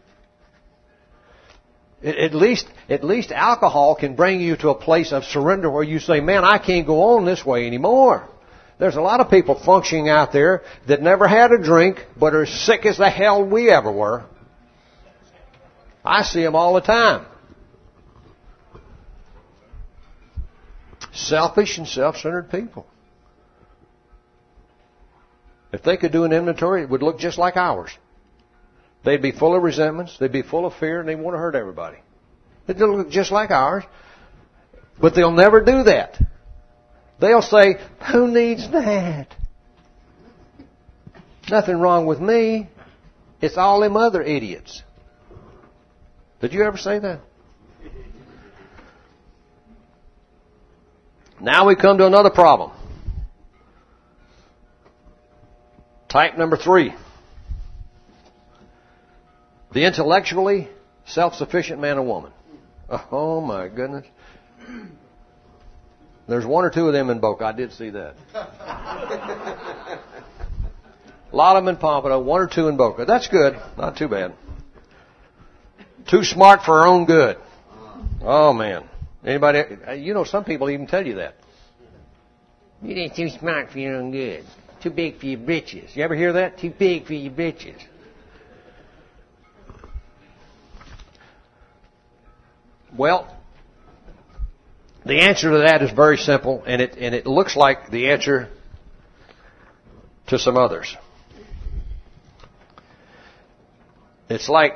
At least alcohol can bring you to a place of surrender where you say, man, I can't go on this way anymore. There's a lot of people functioning out there that never had a drink but are sick as the hell we ever were. I see them all the time. Selfish and self-centered people. If they could do an inventory, it would look just like ours. They'd be full of resentments, they'd be full of fear, and they want to hurt everybody. It'd look just like ours. But they'll never do that. They'll say, who needs that? Nothing wrong with me. It's all them other idiots. Did you ever say that? Now we come to another problem. Type number 3. The intellectually self-sufficient man or woman. Oh my goodness. There's one or two of them in Boca. I did see that. A lot of them in Pompano, one or two in Boca. That's good. Not too bad. Too smart for our own good. Oh man. Anybody? You know, some people even tell you that. You're too smart for your own good. Too big for your britches. You ever hear that? Too big for your britches. Well, the answer to that is very simple, and it looks like the answer to some others. It's like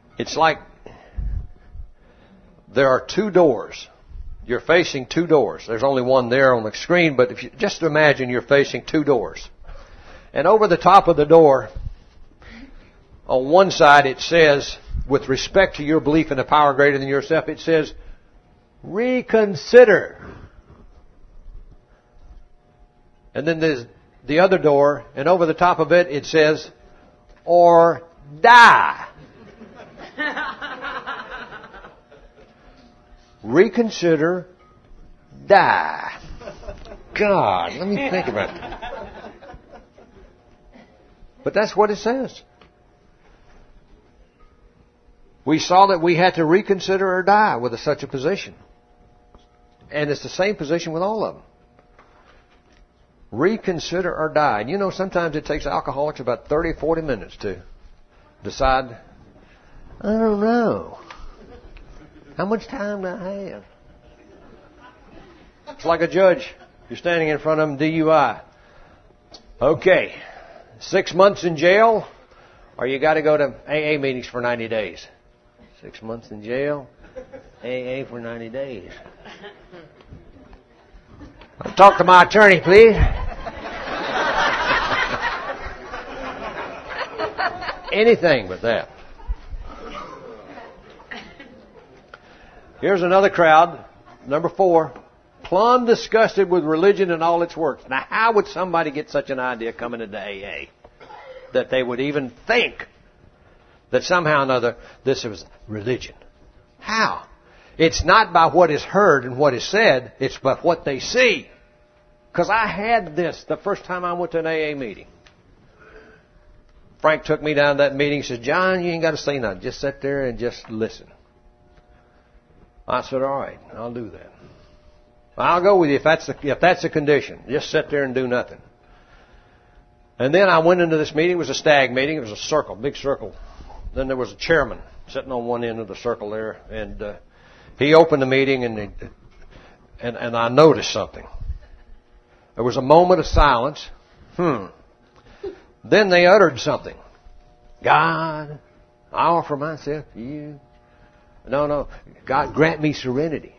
there are two doors. You're facing two doors. There's only one there on the screen, but if you just imagine you're facing two doors. And over the top of the door, on one side it says, with respect to your belief in a power greater than yourself, it says, reconsider. And then there's the other door, and over the top of it, it says, or die. Reconsider, die. God, let me think about it. But that's what it says. We saw that we had to reconsider or die with such a position. And it's the same position with all of them. Reconsider or die. And you know, sometimes it takes alcoholics about 30, 40 minutes to decide, I don't know. How much time do I have? It's like a judge. You're standing in front of him, DUI. Okay, 6 months in jail, or you got to go to AA meetings for 90 days. 6 months in jail, AA for 90 days. I'll talk to my attorney, please. Anything but that. Here's another crowd, number 4, plumb disgusted with religion and all its works. Now, how would somebody get such an idea coming into AA that they would even think that somehow or another this was religion? How? It's not by what is heard and what is said. It's by what they see. Because I had this the first time I went to an AA meeting. Frank took me down to that meeting and said, John, you ain't got to say nothing. Just sit there and just listen. I said, all right, I'll do that. I'll go with you if that's the condition. Just sit there and do nothing. And then I went into this meeting. It was a stag meeting. It was a circle, big circle. Then there was a chairman sitting on one end of the circle there. And he opened the meeting and I noticed something. There was a moment of silence. Then they uttered something. God, I offer myself to you. No. God, grant me serenity.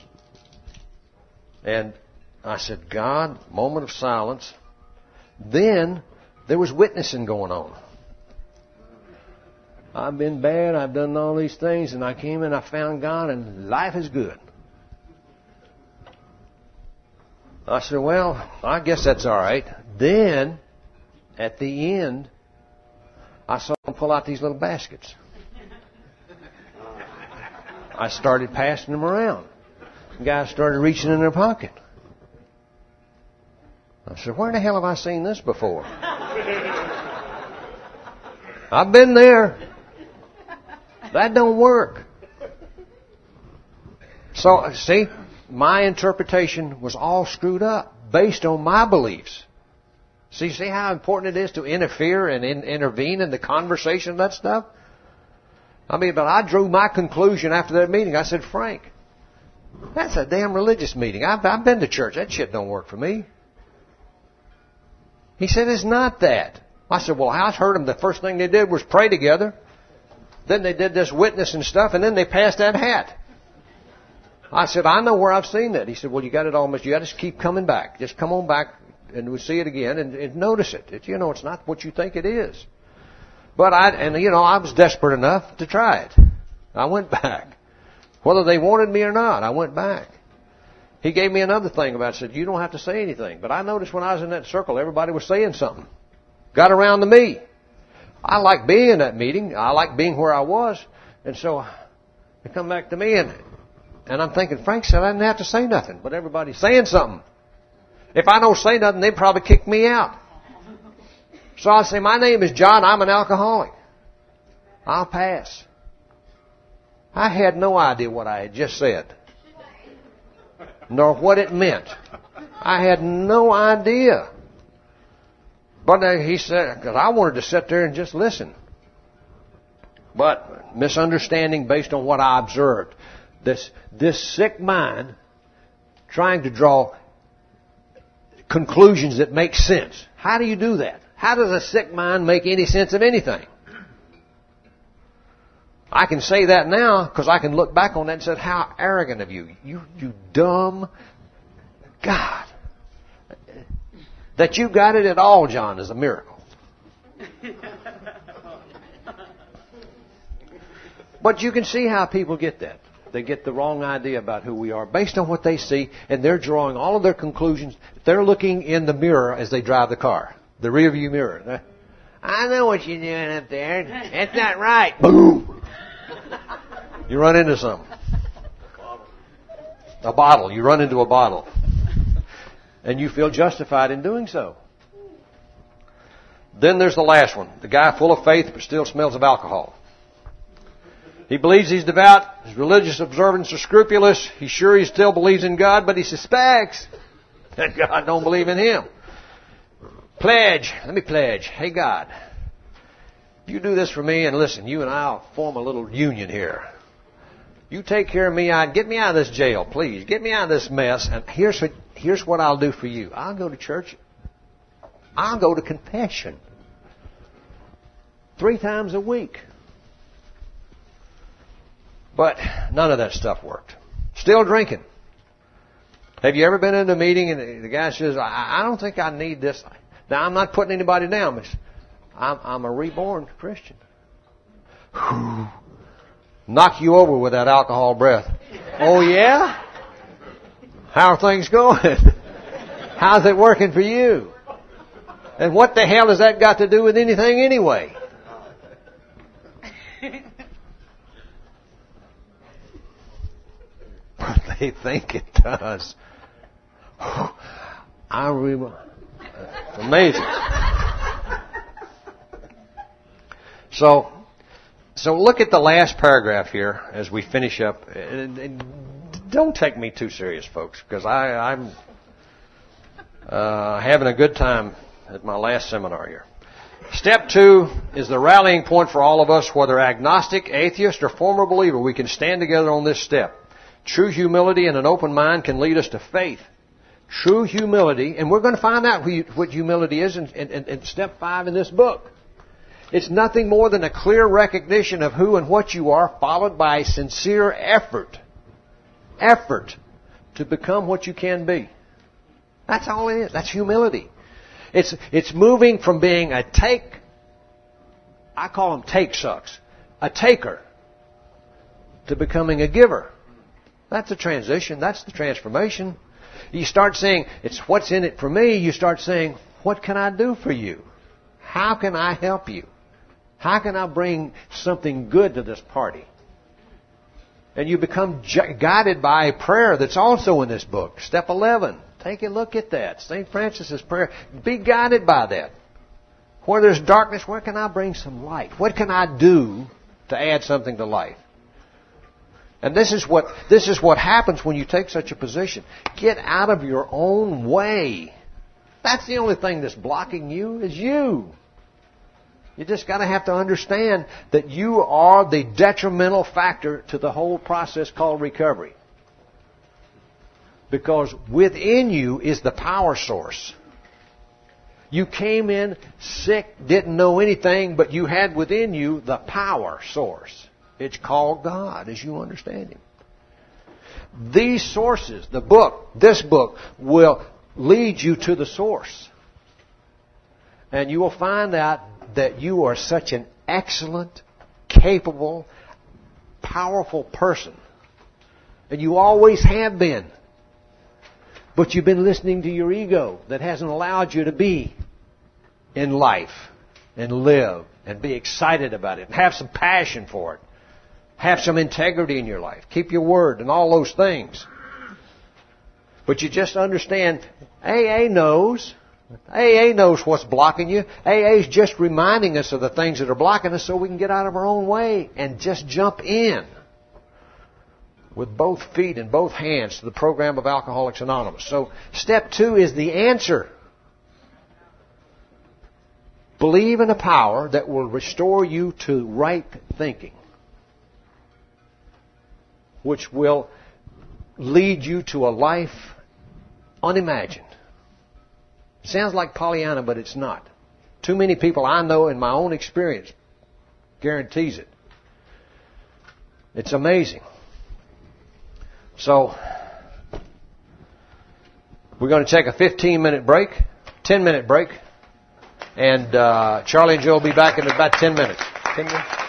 And I said, God, moment of silence. Then there was witnessing going on. I've been bad. I've done all these things. And I came and I found God and life is good. I said, well, I guess that's all right. Then, at the end, I saw them pull out these little baskets. I started passing them around. The guys started reaching in their pocket. I said, where in the hell have I seen this before? I've been there. That don't work. So, see, my interpretation was all screwed up based on my beliefs. See how important it is to interfere and intervene in the conversation of that stuff? But I drew my conclusion after that meeting. I said, Frank, that's a damn religious meeting. I've been to church. That shit don't work for me. He said, it's not that. I said, well, I heard them. The first thing they did was pray together. Then they did this witness and stuff, and then they passed that hat. I said, I know where I've seen that. He said, well, you got it almost. You got to keep coming back. Just come on back, and we'll see it again, and notice it. It's not what you think it is. But I was desperate enough to try it. I went back. Whether they wanted me or not, I went back. He gave me another thing about it. Said, you don't have to say anything. But I noticed when I was in that circle, everybody was saying something. Got around to me. I like being in that meeting. I like being where I was. And so they come back to me, and I'm thinking, Frank said I didn't have to say nothing. But everybody's saying something. If I don't say nothing, they'd probably kick me out. So I say, my name is John. I'm an alcoholic. I'll pass. I had no idea what I had just said, nor what it meant. I had no idea. But he said, because I wanted to sit there and just listen. But misunderstanding based on what I observed. This sick mind trying to draw conclusions that make sense. How do you do that? How does a sick mind make any sense of anything? I can say that now because I can look back on that and say, how arrogant of you. You dumb God. That you got it at all, John, is a miracle. But you can see how people get that. They get the wrong idea about who we are based on what they see, and they're drawing all of their conclusions. They're looking in the mirror as they drive the car, the rearview mirror. I know what you're doing up there. That's not right. Boom. You run into something. A bottle. You run into a bottle. And you feel justified in doing so. Then there's the last one. The guy full of faith but still smells of alcohol. He believes he's devout. His religious observances are scrupulous. He's sure he still believes in God, but he suspects that God don't believe in him. Pledge. Let me pledge. Hey, God, you do this for me, and listen, you and I'll form a little union here. You take care of me. Get me out of this jail, please. Get me out of this mess. And here's what I'll do for you. I'll go to church. I'll go to confession 3 times a week. But none of that stuff worked. Still drinking. Have you ever been in a meeting and the guy says, I don't think I need this. Now, I'm not putting anybody down, but I'm a reborn Christian. Knock you over with that alcohol breath. Oh, yeah? How are things going? How's it working for you? And what the hell has that got to do with anything anyway? they think it does. I remember. It's amazing. So look at the last paragraph here as we finish up. And don't take me too serious, folks, because I'm having a good time at my last seminar here. Step 2 is the rallying point for all of us, whether agnostic, atheist, or former believer. We can stand together on this step. True humility and an open mind can lead us to faith. True humility, and we're going to find out what humility is in step 5 in this book. It's nothing more than a clear recognition of who and what you are, followed by sincere effort to become what you can be. That's all it is. That's humility. It's moving from being a I call them take sucks, a taker, to becoming a giver. That's the transition. That's the transformation. You start saying, it's what's in it for me. You start saying, what can I do for you? How can I help you? How can I bring something good to this party? And you become guided by a prayer that's also in this book. Step 11. Take a look at that. St. Francis's prayer. Be guided by that. Where there's darkness, where can I bring some light? What can I do to add something to life? And this is what happens when you take such a position. Get out of your own way. That's the only thing that's blocking you is you. You just got to have to understand that you are the detrimental factor to the whole process called recovery. Because within you is the power source. You came in sick, didn't know anything, but you had within you the power source. It's called God, as you understand Him. These sources, this book, will lead you to the source. And you will find out that you are such an excellent, capable, powerful person. And you always have been. But you've been listening to your ego that hasn't allowed you to be in life and live and be excited about it and have some passion for it. Have some integrity in your life. Keep your word and all those things. But you just understand, AA knows. AA knows what's blocking you. AA is just reminding us of the things that are blocking us so we can get out of our own way and just jump in with both feet and both hands to the program of Alcoholics Anonymous. So step 2 is the answer. Believe in a power that will restore you to right thinking, which will lead you to a life unimagined. Sounds like Pollyanna, but it's not. Too many people I know in my own experience guarantees it. It's amazing. So, we're going to take a 10-minute break, and Charlie and Joe will be back in about 10 minutes. 10 minutes?